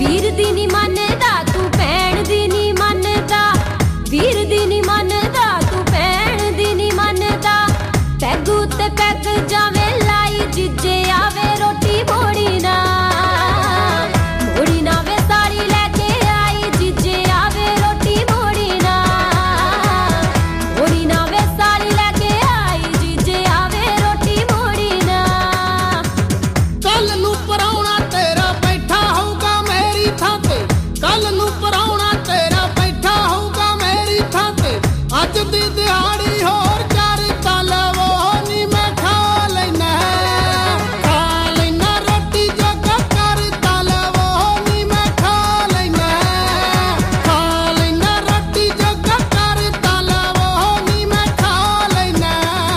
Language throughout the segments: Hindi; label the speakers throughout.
Speaker 1: वीर दी नी मनदा तू भैन दी नी मनदा, वीर दी नी मनदा तू भैन दी नी मनदा। पैग उत्ते पैग जावे लाई जिजे आवे रोटी मोड़ी ना, मोड़ी ना वे साड़ी लैके आई जिजे आवे रोटी मोड़ी ना, मोड़ी ना वे साड़ी लैके आई जिजे आवे रोटी मोड़ी ना।
Speaker 2: कल नू पराउणा तेरा बैठा होगा मेरी थां ते, कल नू पराउणा तेरा बैठा होगा मेरी थां ते। अज दी दिहाड़ी होर चार तल वो नी मैं खा लैना, खा लैना रोटी जोगा कर तल वो नी मैं खा लैना, खा लैना रोटी जोगा कर तल वो नी मैं खा लैना।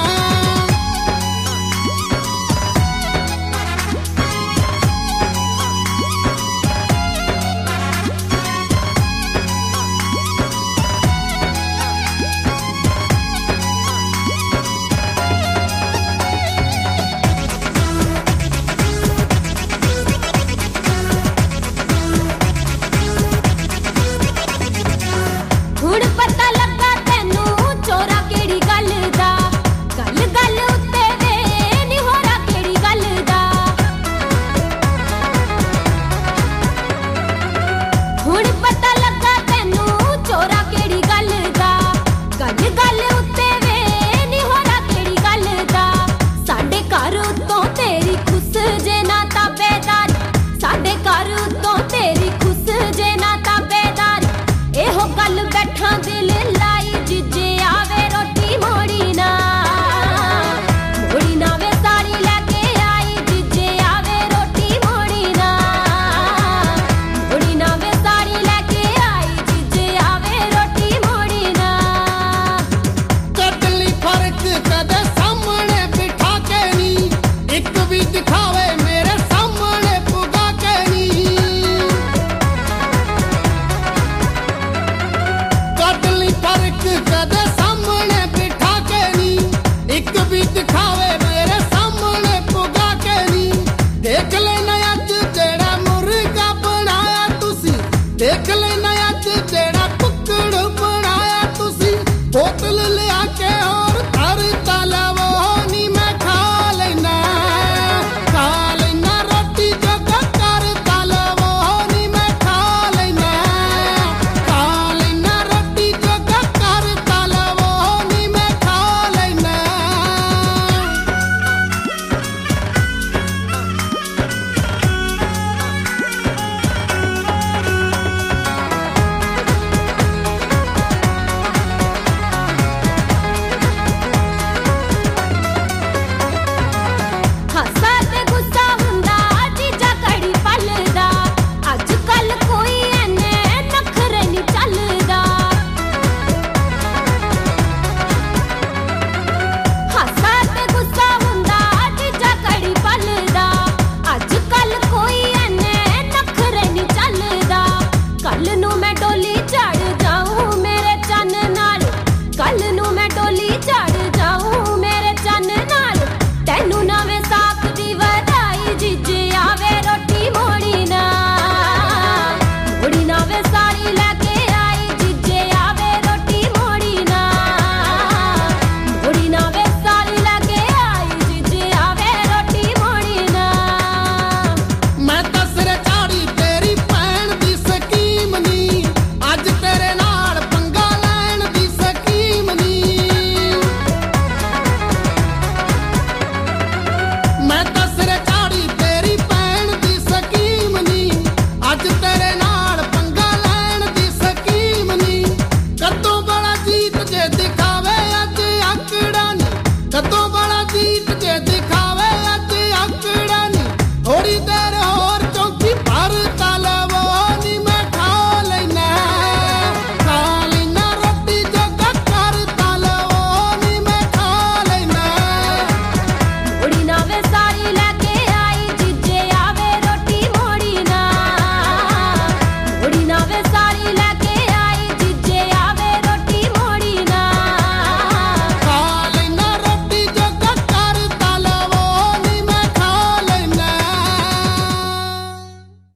Speaker 1: हुण पता लगा तैनू चोरा केड़ी गल दा, गल गल उत्ते वे नी होरा केड़ी गल दा। हुण पता लगा तैनू चोरा केड़ी गल दा, गल गल उत्ते वे नी होरा केड़ी गल दा। साडे घर उत्तों तेरी खुस जे ना ताबेदार, साडे घर उत्तों तेरी खुस जे ना ताबेदार। एहो गल बैठा दिल लाई जिजे आवे रोटी मोड़ी ना, मोड़ी ना वे साड़ी लैके आई जिजे आवे रोटी मोड़ी ना, मोड़ी ना वे साड़ी लैके आई जिजे आवे रोटी मोड़ी ना।
Speaker 2: कदली फर्क कदे सामने बिठा के नी, एक भी दिखावे मेरे सामने पुगा के नी। कदली फर्क कदे सामने बिठा के नी, एक भी दिखावे मेरे सामने पुगा के नी। देख लेना अज जेड़ा मुर्गा बनाया तुसी, देख लेना अज जेड़ा कुकड़ बनाया तुसी। बोतल लिया के और धर तला वो नी मैं खा लेना, खा लेना रोटी जोगा कर तला वो नी मैं खा लेना, खा लेना रोटी जोगा कर तला वो नी मैं खा लेना।
Speaker 1: हासा ते गुस्सा हुंदा जीजा घड़ी पलदा, अज कल कोई एने नखरे नी चलदा। हासा ते गुस्सा हुंदा जीजा घड़ी पलदा, अज कल कोई एने नखरे नी चलदा। कल नू